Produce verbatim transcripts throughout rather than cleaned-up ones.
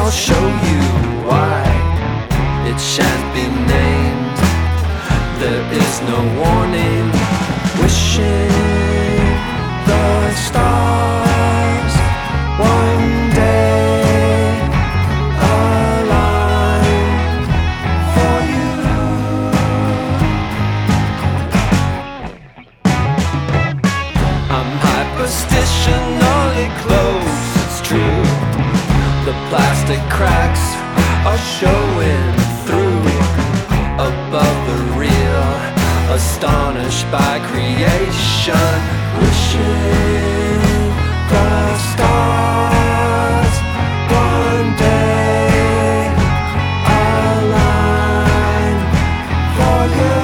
I'll show you why it shan't be named. There is no warning. Wishing the stars one day align for you. I'm hyperstitionally close, it's true. The plastic cracks are showing through. Above the real, astonished by creation. Wishing the stars one day align for you.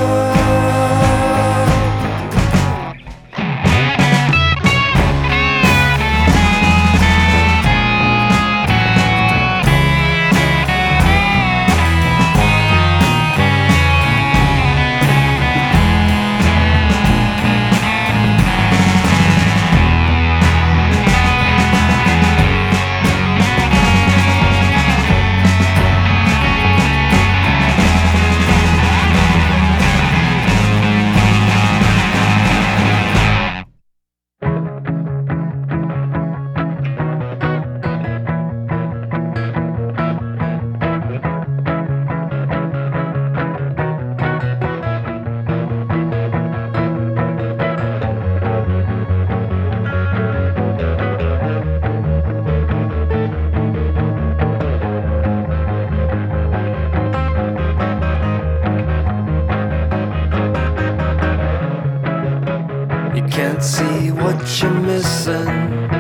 Can't see what you're missing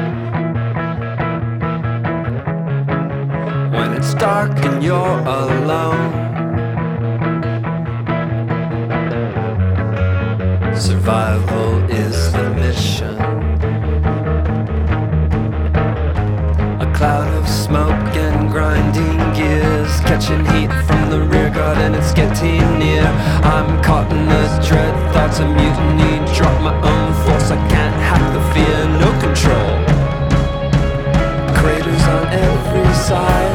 when it's dark and you're alone. Survival is the mission. A cloud of smoke and grinding gears, catching heat from the rear guard and it's getting near. I'm caught in the dread thoughts of mutiny. Drop my own force, I can't hack the fear, no control. Craters on every side.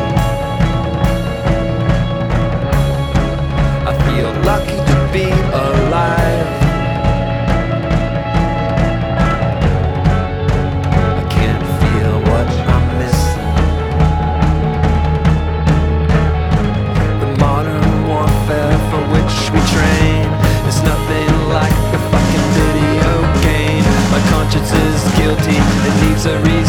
I feel lucky to be alive. I can't feel what I'm missing. The modern warfare for which we train is nothing like a fucking video game. My conscience is guilty, it needs a reason.